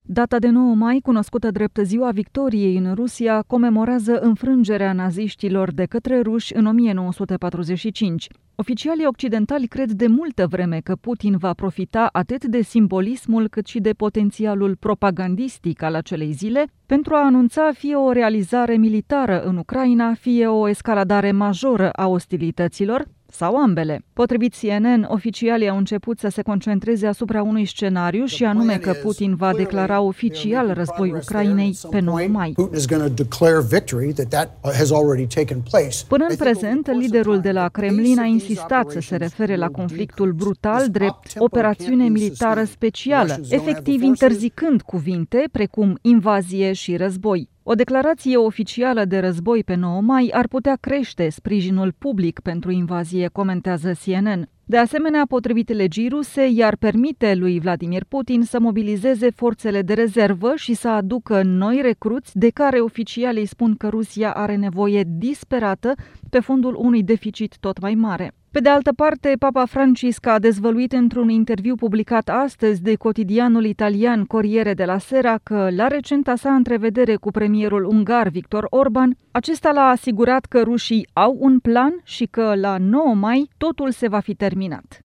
Data de 9 mai, cunoscută drept Ziua Victoriei în Rusia, comemorează înfrângerea naziștilor de către ruși în 1945. Oficialii occidentali cred de multă vreme că Putin va profita atât de simbolismul cât și de potențialul propagandistic al acelei zile pentru a anunța fie o realizare militară în Ucraina, fie o escaladare majoră a ostilităților, sau ambele. Potrivit CNN, oficialii au început să se concentreze asupra unui scenariu și anume că Putin va declara oficial război Ucrainei pe 9 mai. Până în prezent, liderul de la Kremlin a insistat să se refere la conflictul brutal drept operațiune militară specială, efectiv interzicând cuvinte precum invazie și război. O declarație oficială de război pe 9 mai ar putea crește sprijinul public pentru invazie, comentează CNN. De asemenea, potrivit legii ruse, i-ar permite lui Vladimir Putin să mobilizeze forțele de rezervă și să aducă noi recruți de care oficialii spun că Rusia are nevoie disperată pe fondul unui deficit tot mai mare. Pe de altă parte, Papa Francisc a dezvăluit într-un interviu publicat astăzi de cotidianul italian Corriere della Sera că, la recenta sa întrevedere cu premierul ungar Viktor Orban, acesta l-a asigurat că rușii au un plan și că, la 9 mai, totul se va fi terminat.